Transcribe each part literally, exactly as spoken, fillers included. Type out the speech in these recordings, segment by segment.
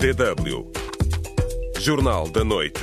D W. Jornal da Noite.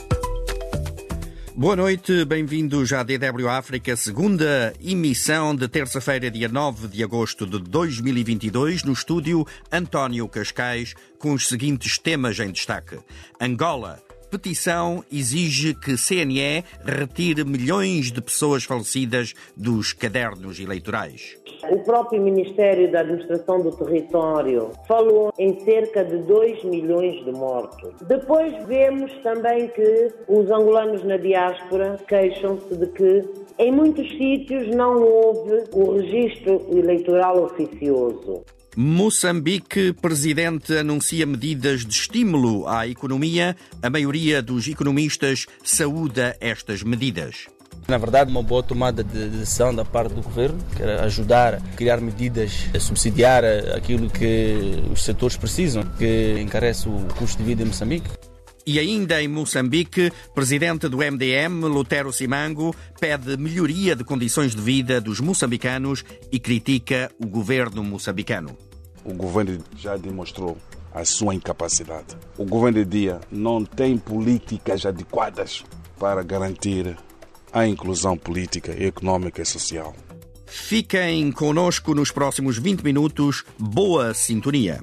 Boa noite, bem-vindos à D W África, segunda emissão de terça-feira, dia nove de agosto de dois mil e vinte e dois, no estúdio António Cascais, com os seguintes temas em destaque. Angola. Petição exige que C N E retire milhões de pessoas falecidas dos cadernos eleitorais. O próprio Ministério da Administração do Território falou em cerca de dois milhões de mortos. Depois vemos também que os angolanos na diáspora queixam-se de que em muitos sítios não houve o registro eleitoral oficioso. Moçambique, presidente anuncia medidas de estímulo à economia. A maioria dos economistas saúda estas medidas. Na verdade, uma boa tomada de decisão da parte do governo, que era ajudar a criar medidas, a subsidiar aquilo que os setores precisam, que encarece o custo de vida em Moçambique. E ainda em Moçambique, presidente do M D M, Lutero Simango, pede melhoria de condições de vida dos moçambicanos e critica o governo moçambicano. O governo já demonstrou a sua incapacidade. O governo de dia não tem políticas adequadas para garantir a inclusão política, económica e social. Fiquem connosco nos próximos vinte minutos. Boa sintonia.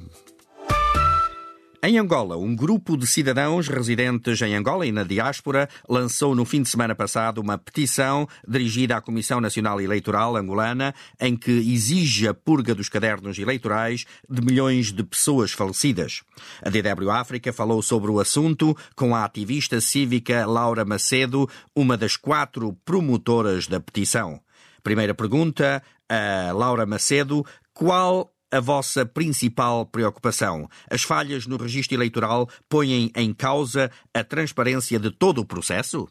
Em Angola, um grupo de cidadãos residentes em Angola e na diáspora lançou no fim de semana passado uma petição dirigida à Comissão Nacional Eleitoral angolana em que exige a purga dos cadernos eleitorais de milhões de pessoas falecidas. A D W África falou sobre o assunto com a ativista cívica Laura Macedo, uma das quatro promotoras da petição. Primeira pergunta a Laura Macedo: qual a vossa principal preocupação? As falhas no registro eleitoral põem em causa a transparência de todo o processo?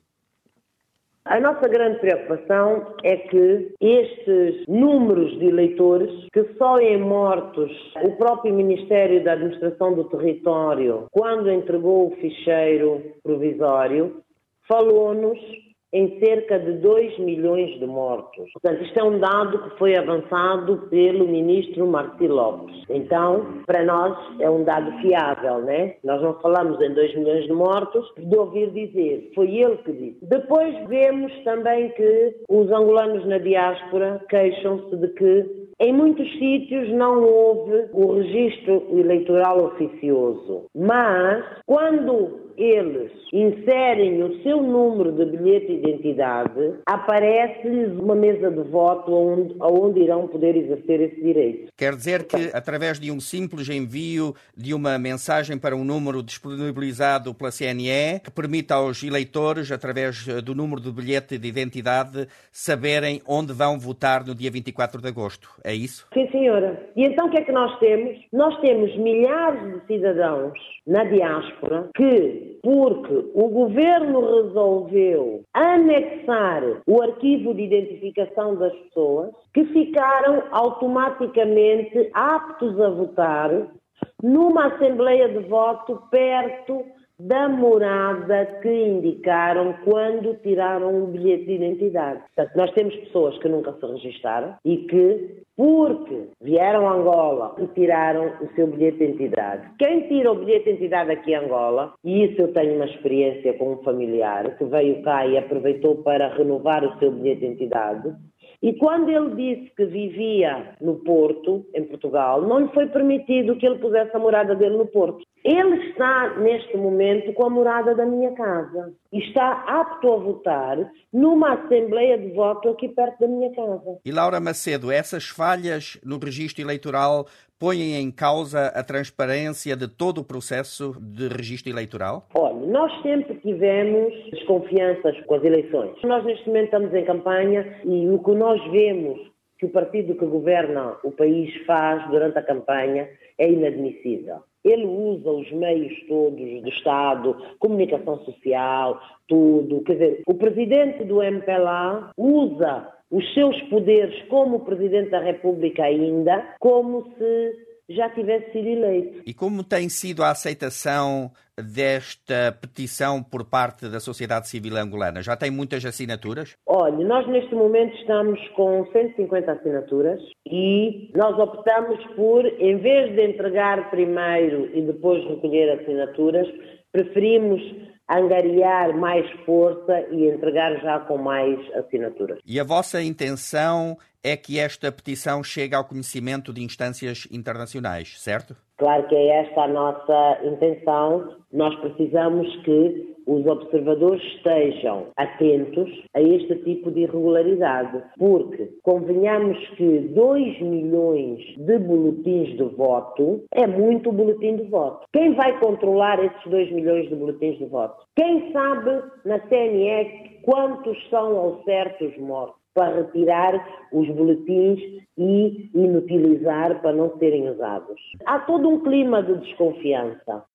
A nossa grande preocupação é que estes números de eleitores que só em mortos, o próprio Ministério da Administração do Território, quando entregou o ficheiro provisório, falou-nos em cerca de dois milhões de mortos. Portanto, isto é um dado que foi avançado pelo ministro Marci Lopes. Então, para nós é um dado fiável, né? Nós não falamos em dois milhões de mortos, de ouvir dizer, foi ele que disse. Depois vemos também que os angolanos na diáspora queixam-se de que em muitos sítios não houve o registro eleitoral oficioso. Mas, quando eles inserem o seu número de bilhete de identidade, aparece-lhes uma mesa de voto onde, onde irão poder exercer esse direito. Quer dizer que, através de um simples envio de uma mensagem para um número disponibilizado pela C N E, que permite aos eleitores, através do número de bilhete de identidade, saberem onde vão votar no dia vinte e quatro de agosto. É isso? Sim, senhora. E então o que é que nós temos? Nós temos milhares de cidadãos na diáspora que, porque o governo resolveu anexar o arquivo de identificação das pessoas, que ficaram automaticamente aptos a votar numa assembleia de voto perto da morada que indicaram quando tiraram o bilhete de identidade. Portanto, nós temos pessoas que nunca se registaram e que, porque vieram a Angola e tiraram o seu bilhete de identidade. Quem tira o bilhete de identidade aqui em Angola, e isso eu tenho uma experiência com um familiar que veio cá e aproveitou para renovar o seu bilhete de identidade, e quando ele disse que vivia no Porto, em Portugal, não lhe foi permitido que ele pusesse a morada dele no Porto. Ele está, neste momento, com a morada da minha casa. E está apto a votar numa assembleia de voto aqui perto da minha casa. E Laura Macedo, essas falhas no registro eleitoral põem em causa a transparência de todo o processo de registro eleitoral? Olha, nós sempre tivemos desconfianças com as eleições. Nós neste momento estamos em campanha e o que nós vemos que o partido que governa o país faz durante a campanha é inadmissível. Ele usa os meios todos do Estado, comunicação social, tudo. Quer dizer, o presidente do M P L A usa os seus poderes como Presidente da República ainda, como se já tivesse sido eleito. E como tem sido a aceitação desta petição por parte da sociedade civil angolana? Já tem muitas assinaturas? Olha, nós neste momento estamos com cento e cinquenta assinaturas e nós optamos por, em vez de entregar primeiro e depois recolher assinaturas, preferimos angariar mais força e entregar já com mais assinaturas. E a vossa intenção é que esta petição chegue ao conhecimento de instâncias internacionais, certo? Claro que é esta a nossa intenção. Nós precisamos que os observadores estejam atentos a este tipo de irregularidade, porque convenhamos que dois milhões de boletins de voto é muito boletim de voto. Quem vai controlar esses dois milhões de boletins de voto? Quem sabe na C N E quantos são ao certo os mortos, para retirar os boletins e inutilizar para não serem usados? Há todo um clima de desconfiança.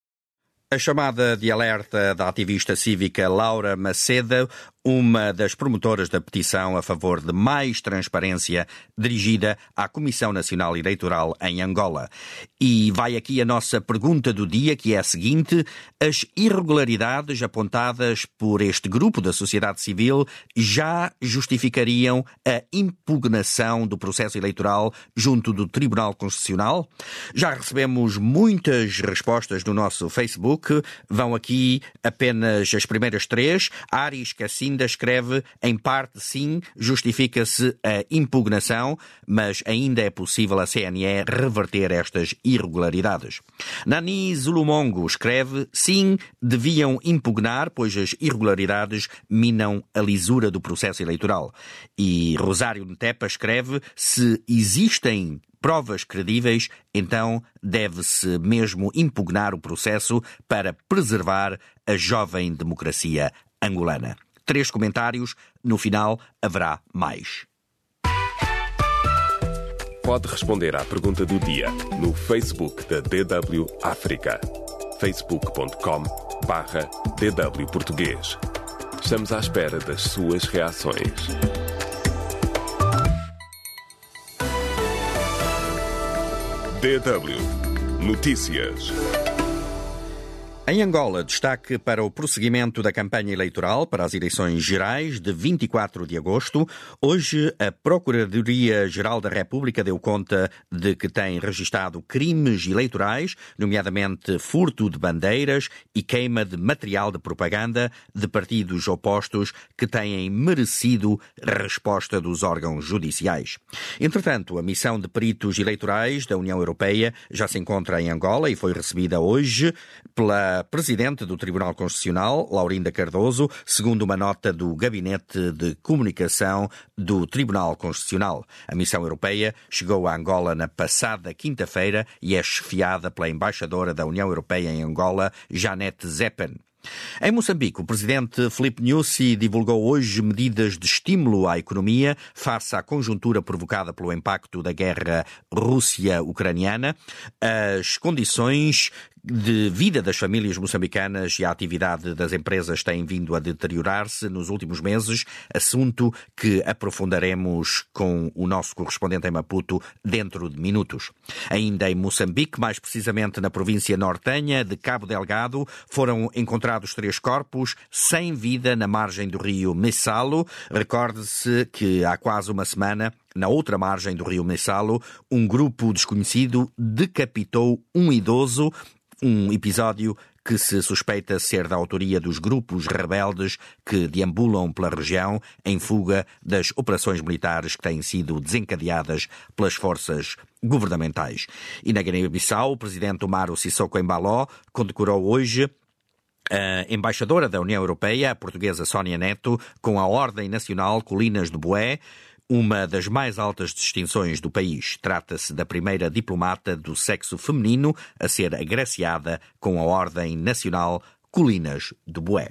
A chamada de alerta da ativista cívica Laura Maceda, uma das promotoras da petição a favor de mais transparência dirigida à Comissão Nacional Eleitoral em Angola. E vai aqui a nossa pergunta do dia, que é a seguinte: as irregularidades apontadas por este grupo da sociedade civil já justificariam a impugnação do processo eleitoral junto do Tribunal Constitucional? Já recebemos muitas respostas no nosso Facebook. Vão aqui apenas as primeiras três. Aris Cassinda escreve: em parte sim, justifica-se a impugnação, mas ainda é possível a C N E reverter estas irregularidades. Nani Zulumongo escreve: sim, deviam impugnar, pois as irregularidades minam a lisura do processo eleitoral. E Rosário Ntepa escreve: se existem provas credíveis, então deve-se mesmo impugnar o processo para preservar a jovem democracia angolana. Três comentários, no final haverá mais. Pode responder à pergunta do dia no Facebook da D W África. facebook ponto com barra D W Português. Estamos à espera das suas reações. D W Notícias. Em Angola, destaque para o prosseguimento da campanha eleitoral para as eleições gerais de vinte e quatro de agosto. Hoje, a Procuradoria-Geral da República deu conta de que tem registado crimes eleitorais, nomeadamente furto de bandeiras e queima de material de propaganda de partidos opostos que têm merecido resposta dos órgãos judiciais. Entretanto, a missão de peritos eleitorais da União Europeia já se encontra em Angola e foi recebida hoje pela Presidente do Tribunal Constitucional, Laurinda Cardoso, segundo uma nota do Gabinete de Comunicação do Tribunal Constitucional. A missão europeia chegou a Angola na passada quinta-feira e é chefiada pela embaixadora da União Europeia em Angola, Janete Zeppen. Em Moçambique, o presidente Filipe Nyusi divulgou hoje medidas de estímulo à economia face à conjuntura provocada pelo impacto da guerra Rússia-Ucraniana. As condições de vida das famílias moçambicanas e a atividade das empresas têm vindo a deteriorar-se nos últimos meses, assunto que aprofundaremos com o nosso correspondente em Maputo dentro de minutos. Ainda em Moçambique, mais precisamente na província nortenha de Cabo Delgado, foram encontrados três corpos sem vida na margem do rio Messalo. Recorde-se que há quase uma semana, na outra margem do rio Messalo, um grupo desconhecido decapitou um idoso, um episódio que se suspeita ser da autoria dos grupos rebeldes que deambulam pela região em fuga das operações militares que têm sido desencadeadas pelas forças governamentais. E na Guiné-Bissau, o presidente Umaro Sissoko Embaló condecorou hoje a embaixadora da União Europeia, a portuguesa Sónia Neto, com a Ordem Nacional Colinas de Boé, uma das mais altas distinções do país. Trata-se da primeira diplomata do sexo feminino a ser agraciada com a Ordem Nacional Colinas de Boé.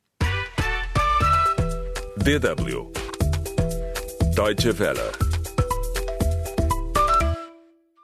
D W Deutsche Welle.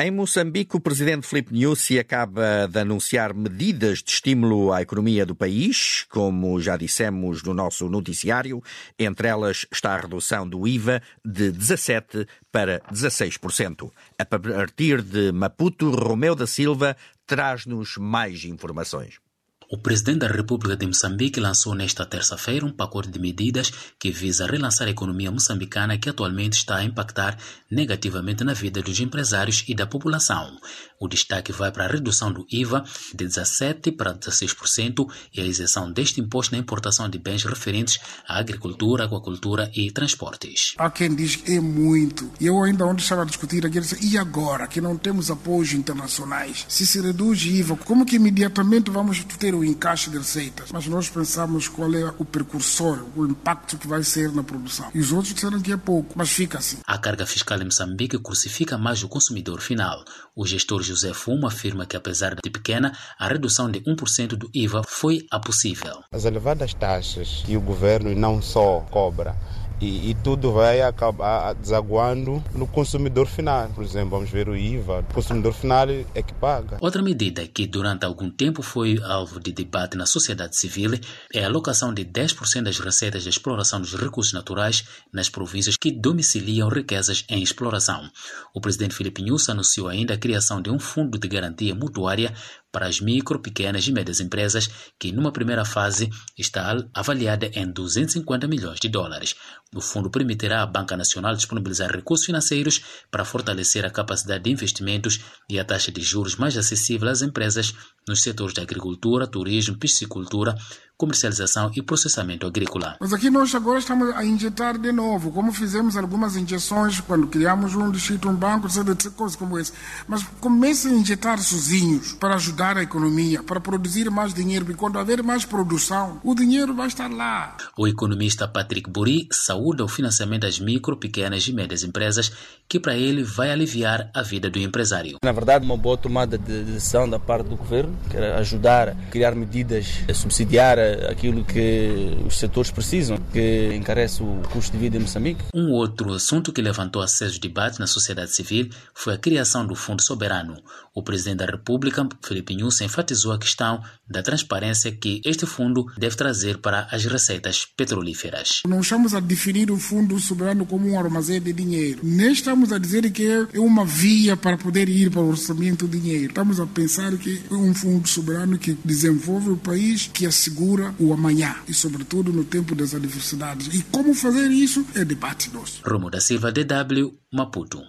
Em Moçambique, o presidente Filipe Nyusi acaba de anunciar medidas de estímulo à economia do país, como já dissemos no nosso noticiário. Entre elas está a redução do I V A de dezassete por cento para dezasseis por cento. A partir de Maputo, Romeu da Silva traz-nos mais informações. O presidente da República de Moçambique lançou nesta terça-feira um pacote de medidas que visa relançar a economia moçambicana, que atualmente está a impactar negativamente na vida dos empresários e da população. O destaque vai para a redução do I V A de dezassete por cento para dezasseis por cento e a isenção deste imposto na importação de bens referentes à agricultura, aquacultura e transportes. Há quem diz que é muito. E eu ainda ontem estava a discutir aqui, e agora que não temos apoios internacionais, se se reduz o I V A, como que imediatamente vamos ter o encaixe de receitas? Mas nós pensamos qual é o precursor, o impacto que vai ser na produção. E os outros disseram que é pouco, mas fica assim. A carga fiscal em Moçambique crucifica mais o consumidor final. O gestor José Fumo afirma que, apesar de pequena, a redução de um por cento do I V A foi a possível. As elevadas taxas que o governo não só cobra, E, e tudo vai acabar desaguando no consumidor final. Por exemplo, vamos ver o I V A, o consumidor final é que paga. Outra medida que durante algum tempo foi alvo de debate na sociedade civil é a alocação de dez por cento das receitas da exploração dos recursos naturais nas províncias que domiciliam riquezas em exploração. O presidente Filipe Nyusi anunciou ainda a criação de um fundo de garantia mutuária para as micro, pequenas e médias empresas, que numa primeira fase está avaliada em duzentos e cinquenta milhões de dólares. O fundo permitirá à Banca Nacional disponibilizar recursos financeiros para fortalecer a capacidade de investimentos e a taxa de juros mais acessível às empresas nos setores da agricultura, turismo, piscicultura, comercialização e processamento agrícola. Mas aqui nós agora estamos a injetar de novo, como fizemos algumas injeções quando criamos um distrito, um banco, coisas como esse. Mas comecem a injetar sozinhos para ajudar a economia, para produzir mais dinheiro, porque quando haver mais produção, o dinheiro vai estar lá. O economista Patrick Buri saúda o financiamento das micro, pequenas e médias empresas, que para ele vai aliviar a vida do empresário. Na verdade, uma boa tomada de decisão da parte do governo, que era ajudar a criar medidas a subsidiar aquilo que os setores precisam, que encarece o custo de vida em Moçambique. Um outro assunto que levantou acesos debates na sociedade civil foi a criação do Fundo Soberano. O presidente da República, Filipe Nyusi, enfatizou a questão da transparência que este fundo deve trazer para as receitas petrolíferas. Não estamos a definir o Fundo Soberano como um armazém de dinheiro. Nem estamos a dizer que é uma via para poder ir para o orçamento do dinheiro. Estamos a pensar que é um Fundo Soberano que desenvolve o país, que assegura o amanhã e, sobretudo, no tempo das adversidades. E como fazer isso é debate nosso. Romeu da Silva, D W, Maputo.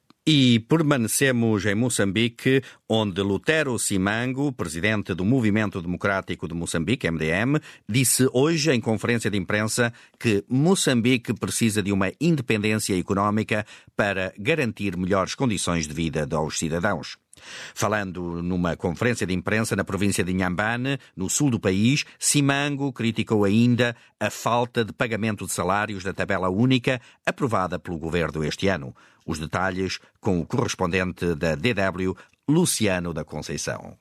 E permanecemos em Moçambique, onde Lutero Simango, presidente do Movimento Democrático de Moçambique, M D M, disse hoje em conferência de imprensa que Moçambique precisa de uma independência económica para garantir melhores condições de vida aos cidadãos. Falando numa conferência de imprensa na província de Inhambane, no sul do país, Simango criticou ainda a falta de pagamento de salários da tabela única aprovada pelo governo este ano. Os detalhes com o correspondente da D W, Luciano da Conceição.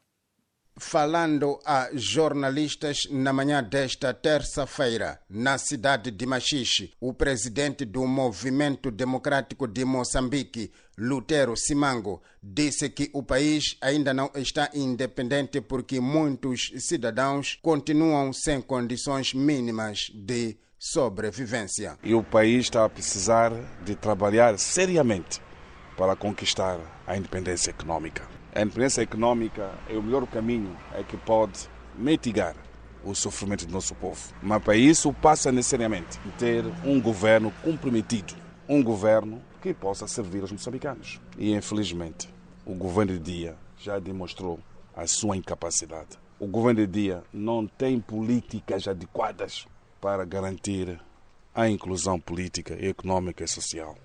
Falando a jornalistas na manhã desta terça-feira, na cidade de Machixe, o presidente do Movimento Democrático de Moçambique, Lutero Simango, disse que o país ainda não está independente porque muitos cidadãos continuam sem condições mínimas de sobrevivência. E o país está a precisar de trabalhar seriamente para conquistar a independência econômica. A independência econômica é o melhor caminho é que pode mitigar o sofrimento do nosso povo. Mas para isso passa necessariamente ter um governo comprometido, um governo que possa servir aos moçambicanos. E infelizmente o governo de Dia já demonstrou a sua incapacidade. O governo de Dia não tem políticas adequadas para garantir a inclusão política, econômica e social.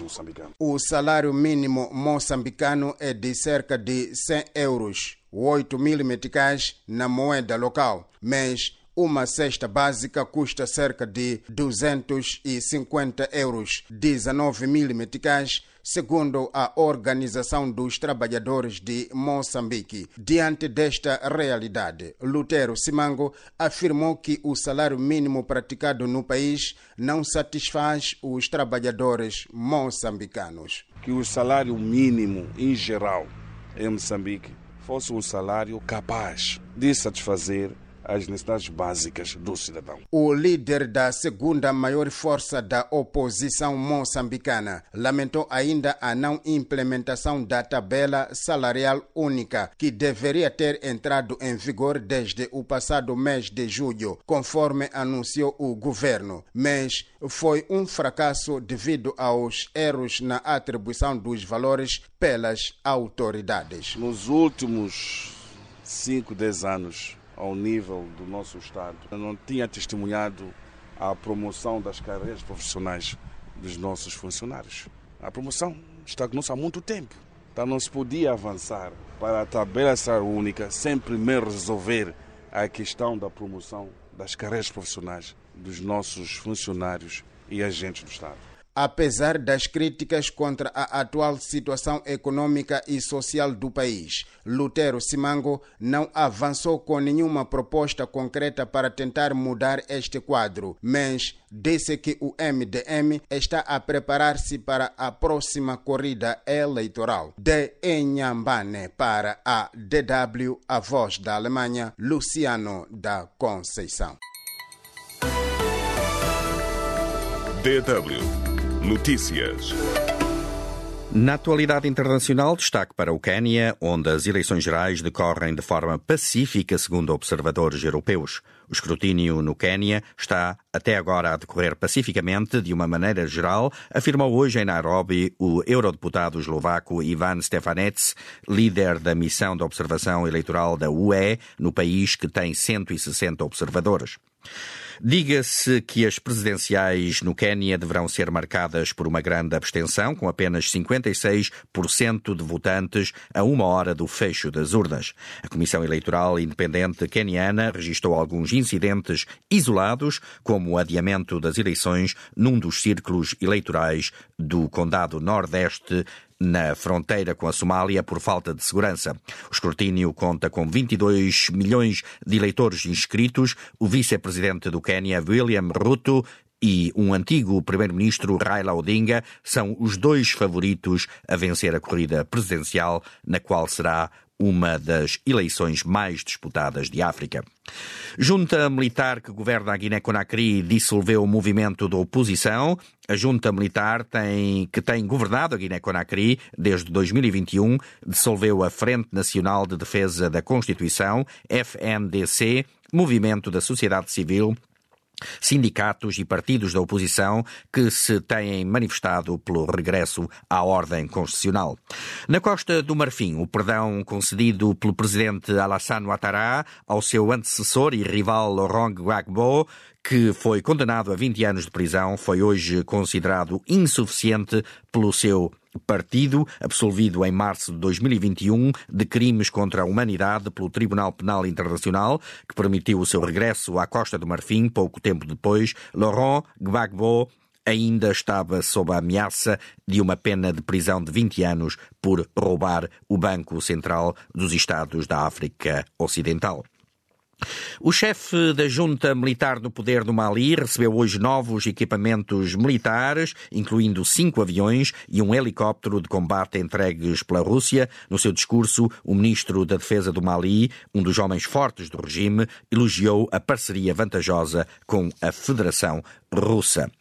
O salário mínimo moçambicano é de cerca de cem euros, oito mil meticais na moeda local, mas Uma cesta básica custa cerca de duzentos e cinquenta euros, dezenove mil meticais, segundo a Organização dos Trabalhadores de Moçambique. Diante desta realidade, Lutero Simango afirmou que o salário mínimo praticado no país não satisfaz os trabalhadores moçambicanos. Que o salário mínimo, em geral, em Moçambique, fosse um salário capaz de satisfazer as necessidades básicas do cidadão. O líder da segunda maior força da oposição moçambicana lamentou ainda a não implementação da tabela salarial única, que deveria ter entrado em vigor desde o passado mês de julho, conforme anunciou o governo, mas foi um fracasso devido aos erros na atribuição dos valores pelas autoridades. Nos últimos cinco, dez anos, ao nível do nosso Estado, não tinha testemunhado a promoção das carreiras profissionais dos nossos funcionários. A promoção estagnou-se há muito tempo. Então não se podia avançar para a tabela salarial única sem primeiro resolver a questão da promoção das carreiras profissionais dos nossos funcionários e agentes do Estado. Apesar das críticas contra a atual situação econômica e social do país, Lutero Simango não avançou com nenhuma proposta concreta para tentar mudar este quadro, mas disse que o M D M está a preparar-se para a próxima corrida eleitoral. De Inhambane para a D W, a voz da Alemanha, Luciano da Conceição. D W Notícias. Na atualidade internacional, destaque para o Quênia, onde as eleições gerais decorrem de forma pacífica, segundo observadores europeus. O escrutínio no Quênia está até agora a decorrer pacificamente, de uma maneira geral, afirmou hoje em Nairobi o eurodeputado eslovaco Ivan Stefanec, líder da missão de observação eleitoral da U E no país, que tem cento e sessenta observadores. Diga-se que as presidenciais no Quênia deverão ser marcadas por uma grande abstenção, com apenas cinquenta e seis por cento de votantes a uma hora do fecho das urnas. A Comissão Eleitoral Independente queniana registrou alguns incidentes isolados, como o adiamento das eleições num dos círculos eleitorais do Condado Nordeste, na fronteira com a Somália, por falta de segurança. O escrutínio conta com vinte e dois milhões de eleitores inscritos. O vice-presidente do Quênia, William Ruto, e um antigo primeiro-ministro, Raila Odinga, são os dois favoritos a vencer a corrida presidencial, na qual será uma das eleições mais disputadas de África. Junta militar que governa a Guiné-Conakry dissolveu o movimento da oposição. A junta militar tem, que tem governado a Guiné-Conakry desde dois mil e vinte e um dissolveu a Frente Nacional de Defesa da Constituição, F N D C, movimento da sociedade civil, sindicatos e partidos da oposição que se têm manifestado pelo regresso à ordem constitucional. Na Costa do Marfim, o perdão concedido pelo presidente Alassane Ouattara ao seu antecessor e rival Laurent Gbagbo, que foi condenado a vinte anos de prisão, foi hoje considerado insuficiente pelo seu partido, absolvido em março de dois mil e vinte e um de crimes contra a humanidade pelo Tribunal Penal Internacional, que permitiu o seu regresso à Costa do Marfim. Pouco tempo depois, Laurent Gbagbo ainda estava sob a ameaça de uma pena de prisão de vinte anos por roubar o Banco Central dos Estados da África Ocidental. O chefe da junta militar no poder do Mali recebeu hoje novos equipamentos militares, incluindo cinco aviões e um helicóptero de combate entregues pela Rússia. No seu discurso, o ministro da Defesa do Mali, um dos homens fortes do regime, elogiou a parceria vantajosa com a Federação Russa.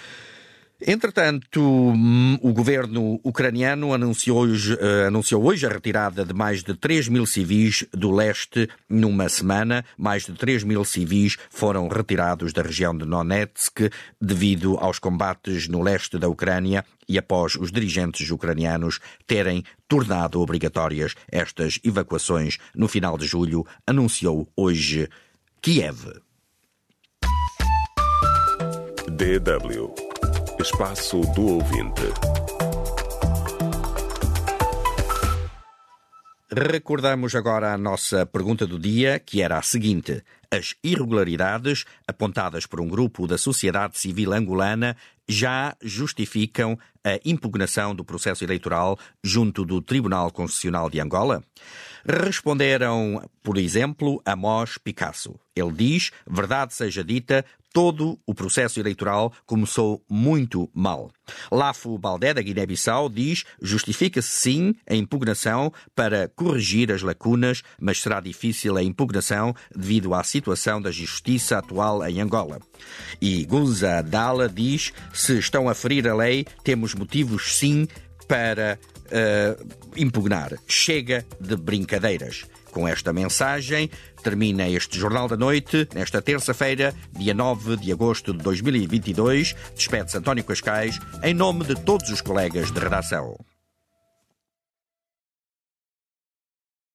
Entretanto, o governo ucraniano anunciou hoje, anunciou hoje a retirada de mais de três mil civis do leste numa semana. Mais de três mil civis foram retirados da região de Donetsk devido aos combates no leste da Ucrânia e após os dirigentes ucranianos terem tornado obrigatórias estas evacuações no final de julho, anunciou hoje Kiev. D W Espaço do Ouvinte. Recordamos agora a nossa pergunta do dia, que era a seguinte: as irregularidades apontadas por um grupo da sociedade civil angolana já justificam a impugnação do processo eleitoral junto do Tribunal Constitucional de Angola? Responderam, por exemplo, Amós Picasso. Ele diz, verdade seja dita, todo o processo eleitoral começou muito mal. Lafo Baldé, da Guiné-Bissau, diz, justifica-se sim a impugnação para corrigir as lacunas, mas será difícil a impugnação devido à situação da justiça atual em Angola. E Gunza Dala diz, se estão a ferir a lei, temos motivos sim para uh, impugnar. Chega de brincadeiras. Com esta mensagem, termina este Jornal da Noite, nesta terça-feira, dia nove de agosto de dois mil e vinte e dois. Despede-se António Cascais, em nome de todos os colegas de redação.